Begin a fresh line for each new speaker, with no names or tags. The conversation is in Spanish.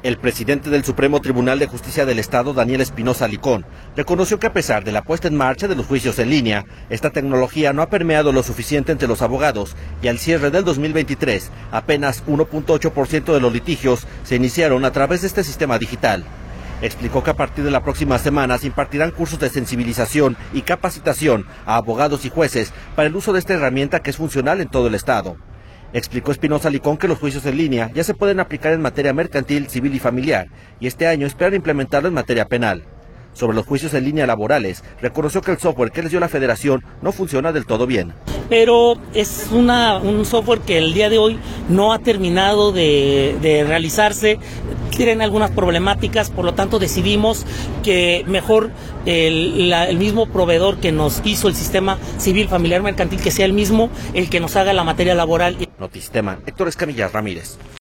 El presidente del Supremo Tribunal de Justicia del Estado, Daniel Espinosa Licón, reconoció que a pesar de la puesta en marcha de los juicios en línea, esta tecnología no ha permeado lo suficiente entre los abogados y al cierre del 2023, apenas 1.8% de los litigios se iniciaron a través de este sistema digital. Explicó que a partir de la próxima semana se impartirán cursos de sensibilización y capacitación a abogados y jueces para el uso de esta herramienta que es funcional en todo el Estado. Explicó Espinosa Licón que los juicios en línea ya se pueden aplicar en materia mercantil, civil y familiar, y este año esperan implementarlo en materia penal. Sobre los juicios en línea laborales, reconoció que el software que les dio la Federación no funciona del todo bien.
Pero es un software que el día de hoy no ha terminado de realizarse, tienen algunas problemáticas, por lo tanto decidimos que mejor el mismo proveedor que nos hizo el sistema civil, familiar, mercantil, que sea el mismo el que nos haga la materia laboral.
Notisistema, Héctor Escamilla Ramírez.